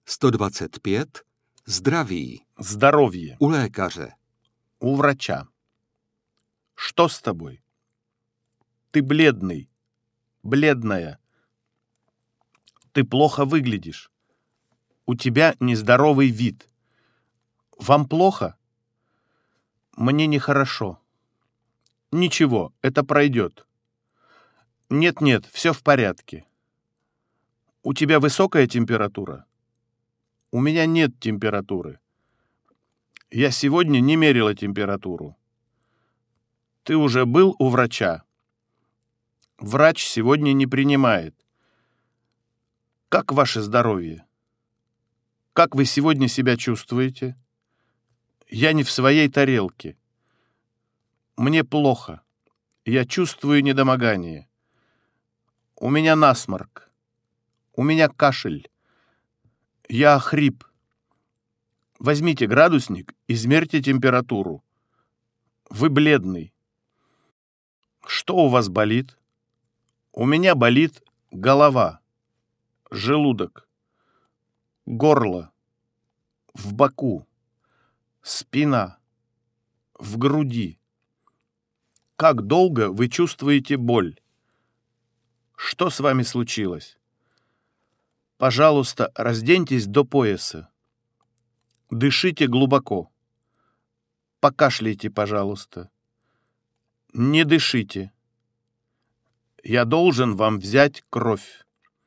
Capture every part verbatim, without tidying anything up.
sto dvacet pět. Zdraví. Здоровье. U lékaře. У врача. Что с тобой? Ты бледный. Бледная. Ты плохо выглядишь. У тебя нездоровый вид. Вам плохо? Мне нехорошо. Ничего, это пройдет. Нет-нет, все в порядке. У тебя высокая температура? У меня нет температуры. Я сегодня не мерила температуру. Ты уже был у врача? Врач сегодня не принимает. Как ваше здоровье? Как вы сегодня себя чувствуете? Я не в своей тарелке. Мне плохо. Я чувствую недомогание. У меня насморк. У меня кашель. Я охрип. Возьмите градусник, измерьте температуру. Вы бледный. Что у вас болит? У меня болит голова, желудок, горло, в боку, спина, в груди. Как долго вы чувствуете боль? Что с вами случилось? Пожалуйста, разденьтесь до пояса. Дышите глубоко. Покашляйте, пожалуйста. Не дышите. Я должен вам взять кровь.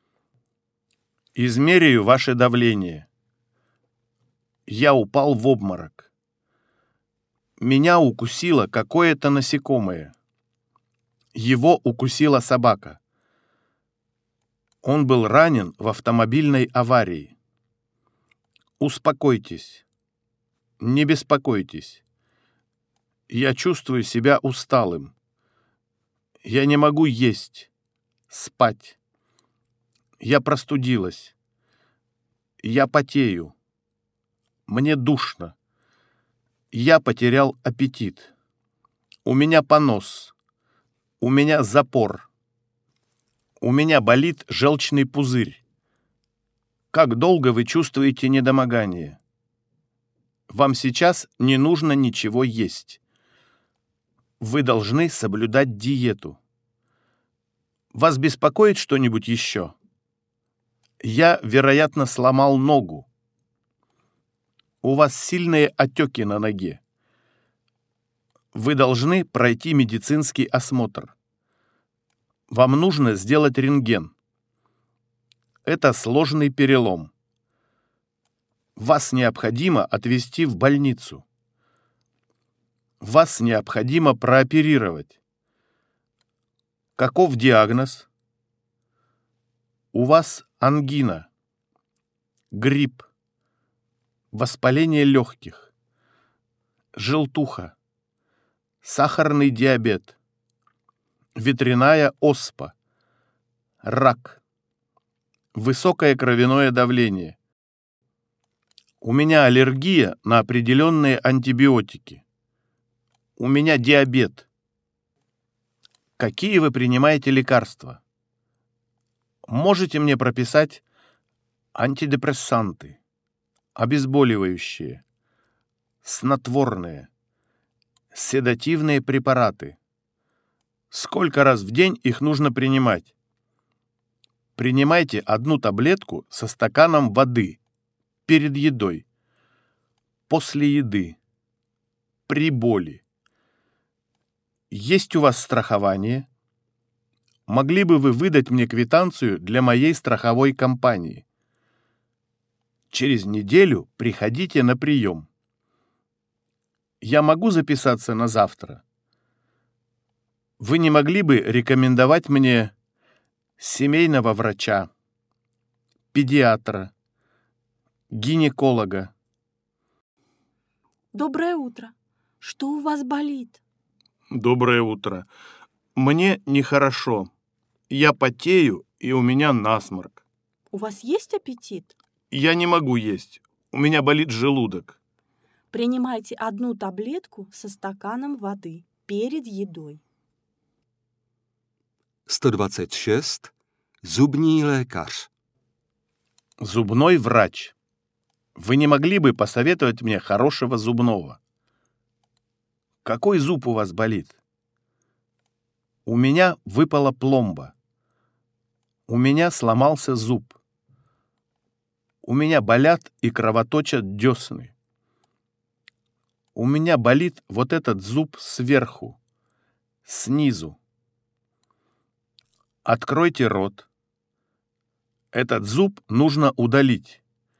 Измеряю ваше давление. Я упал в обморок. Меня укусило какое-то насекомое. Его укусила собака. Он был ранен в автомобильной аварии. Успокойтесь. Не беспокойтесь. Я чувствую себя усталым. Я не могу есть, спать. Я простудилась. Я потею. Мне душно. Я потерял аппетит. У меня понос. У меня запор. У меня болит желчный пузырь. Как долго вы чувствуете недомогание? Вам сейчас не нужно ничего есть. Вы должны соблюдать диету. Вас беспокоит что-нибудь еще? Я, вероятно, сломал ногу. У вас сильные отеки на ноге. Вы должны пройти медицинский осмотр. Вам нужно сделать рентген. Это сложный перелом. Вас необходимо отвезти в больницу. Вас необходимо прооперировать. Каков диагноз? У вас ангина, грипп, воспаление легких, желтуха, сахарный диабет, ветряная оспа, рак, высокое кровяное давление. У меня аллергия на определенные антибиотики. У меня диабет. Какие вы принимаете лекарства? Можете мне прописать антидепрессанты, обезболивающие, снотворные, седативные препараты? Сколько раз в день их нужно принимать? Принимайте одну таблетку со стаканом воды перед едой, после еды, при боли. Есть у вас страхование? Могли бы вы выдать мне квитанцию для моей страховой компании? Через неделю приходите на прием. Я могу записаться на завтра? Вы не могли бы рекомендовать мне семейного врача, педиатра, гинеколога? Доброе утро. Что у вас болит? Доброе утро. Мне нехорошо. Я потею, и у меня насморк. У вас есть аппетит? Я не могу есть. У меня болит желудок. Принимайте одну таблетку со стаканом воды перед едой. sto dvacet šest. Zubní lékař. Зубной врач. Вы не могли бы посоветовать мне хорошего зубного? Какой зуб у вас болит? У меня выпала пломба. У меня сломался зуб. У меня болят и кровоточат десны. У меня болит вот этот зуб сверху, снизу. Откройте рот. Этот зуб нужно удалить.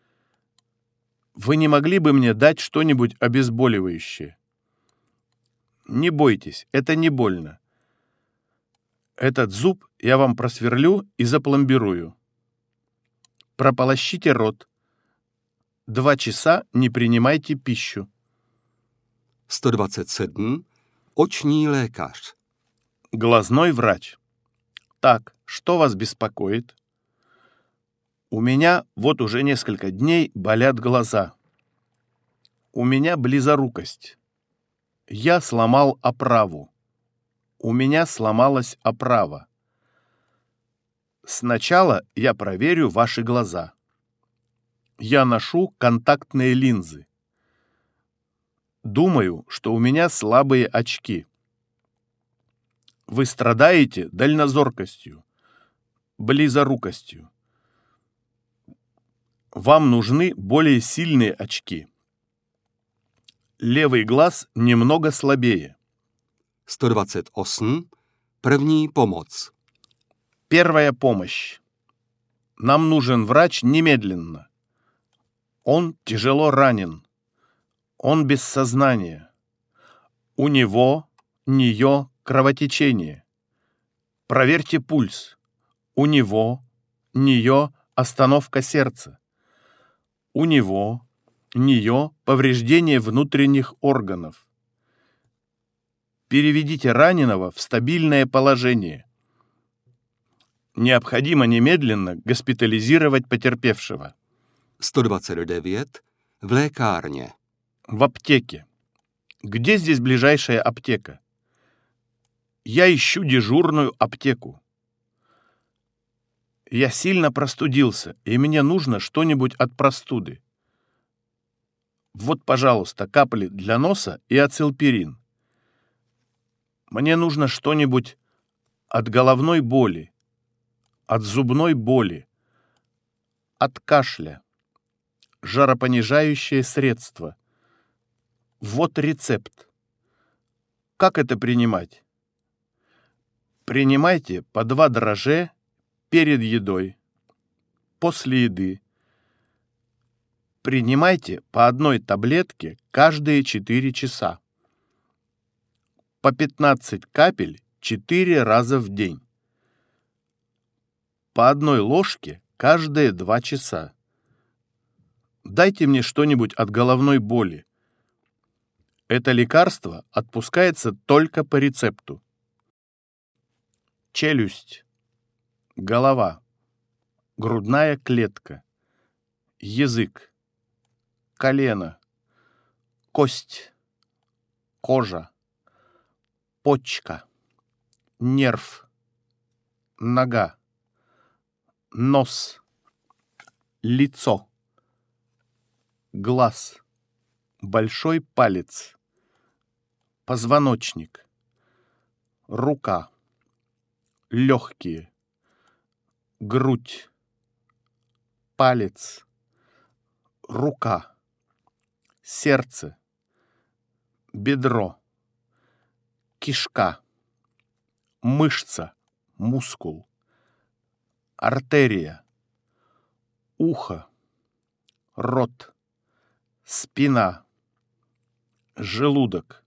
Вы не могли бы мне дать что-нибудь обезболивающее? Не бойтесь, это не больно. Этот зуб я вам просверлю и запломбирую. Прополощите рот. Два часа не принимайте пищу. sto dvacet sedm. Oční lékař. Глазной врач. Так, что вас беспокоит? У меня вот уже несколько дней болят глаза. У меня близорукость. Я сломал оправу. У меня сломалась оправа. Сначала я проверю ваши глаза. Я ношу контактные линзы. Думаю, что у меня слабые очки. Вы страдаете дальнозоркостью, близорукостью. Вам нужны более сильные очки. Левый глаз немного слабее. sto dvacet osm. První pomoc. Первая помощь. Нам нужен врач немедленно. Он тяжело ранен. Он без сознания. У него, нее кровотечение. Проверьте пульс. У него, нее остановка сердца. У него, нее повреждение внутренних органов. Переведите раненого в стабильное положение. Необходимо немедленно госпитализировать потерпевшего. sto dvacet devět. V lékárně. В аптеке. Где здесь ближайшая аптека? Я ищу дежурную аптеку. Я сильно простудился, и мне нужно что-нибудь от простуды. Вот, пожалуйста, капли для носа и ацилпирин. Мне нужно что-нибудь от головной боли, от зубной боли, от кашля, жаропонижающее средство. Вот рецепт. Как это принимать? Принимайте по два дрожжа перед едой, после еды. Принимайте по одной таблетке каждые четыре часа. По пятнадцать капель четыре раза в день. По одной ложке каждые два часа. Дайте мне что-нибудь от головной боли. Это лекарство отпускается только по рецепту. Челюсть, голова, грудная клетка, язык, колено, кость, кожа, почка, нерв, нога, нос, лицо, глаз, большой палец, позвоночник, рука, легкие, грудь, палец, рука, сердце, бедро, кишка, мышца, мускул, артерия, ухо, рот, спина, желудок,